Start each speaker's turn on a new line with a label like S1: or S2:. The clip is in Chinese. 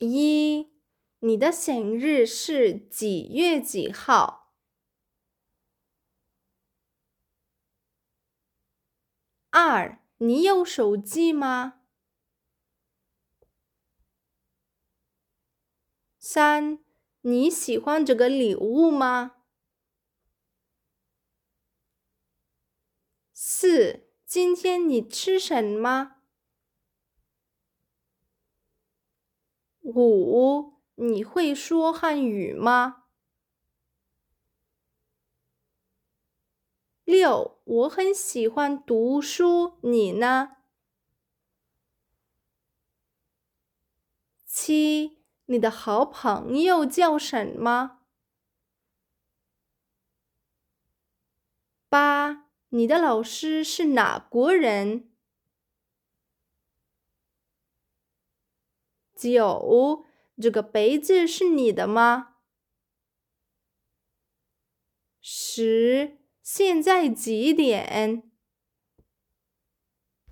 S1: 1. 你的生日是几月几号？2. 你有手机吗？3. 你喜欢这个礼物吗？4. 今天你吃什么？5. 你会说汉语吗？6. 我很喜欢读书，你呢？7. 你的好朋友叫什么？8. 你的老师是哪国人？9. 这个杯子是你的吗？10. 现在几点